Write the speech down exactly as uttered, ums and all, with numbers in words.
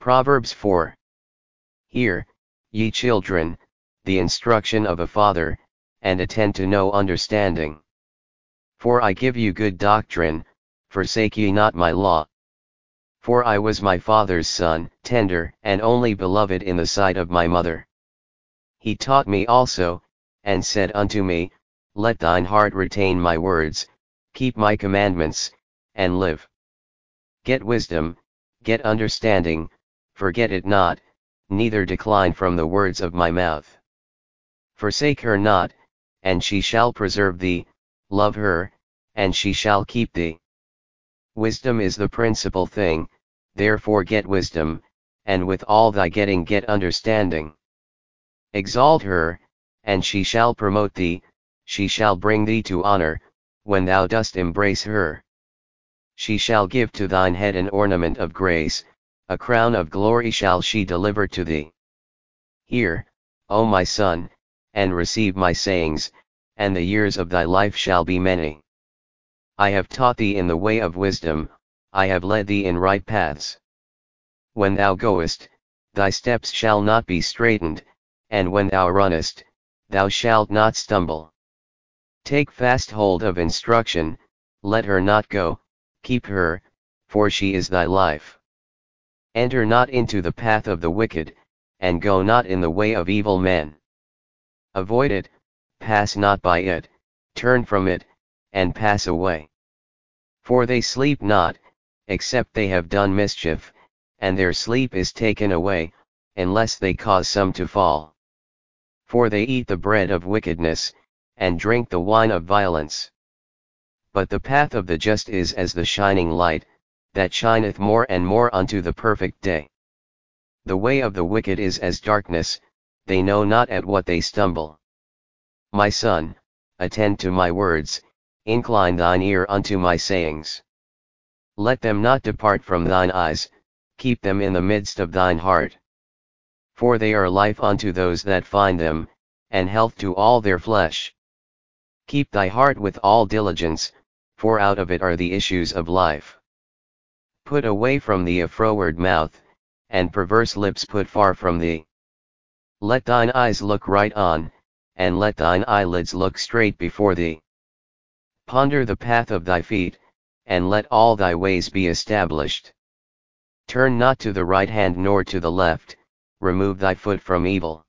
Proverbs four. Hear, ye children, the instruction of a father, and attend to know understanding. For I give you good doctrine, forsake ye not my law. For I was my father's son, tender and only beloved in the sight of my mother. He taught me also, and said unto me, Let thine heart retain my words, keep my commandments, and live. Get wisdom, get understanding, forget it not, neither decline from the words of my mouth. Forsake her not, and she shall preserve thee, love her, and she shall keep thee. Wisdom is the principal thing, therefore get wisdom, and with all thy getting get understanding. Exalt her, and she shall promote thee, she shall bring thee to honor, when thou dost embrace her. She shall give to thine head an ornament of grace, a crown of glory shall she deliver to thee. Hear, O my son, and receive my sayings, and the years of thy life shall be many. I have taught thee in the way of wisdom, I have led thee in right paths. When thou goest, thy steps shall not be straitened, and when thou runnest, thou shalt not stumble. Take fast hold of instruction, let her not go, keep her, for she is thy life. Enter not into the path of the wicked, and go not in the way of evil men. Avoid it, pass not by it, turn from it, and pass away. For they sleep not, except they have done mischief, and their sleep is taken away, unless they cause some to fall. For they eat the bread of wickedness, and drink the wine of violence. But the path of the just is as the shining light, that shineth more and more unto the perfect day. The way of the wicked is as darkness, they know not at what they stumble. My son, attend to my words, incline thine ear unto my sayings. Let them not depart from thine eyes, keep them in the midst of thine heart. For they are life unto those that find them, and health to all their flesh. Keep thy heart with all diligence, for out of it are the issues of life. Put away from thee a froward mouth, and perverse lips put far from thee. Let thine eyes look right on, and let thine eyelids look straight before thee. Ponder the path of thy feet, and let all thy ways be established. Turn not to the right hand nor to the left, remove thy foot from evil.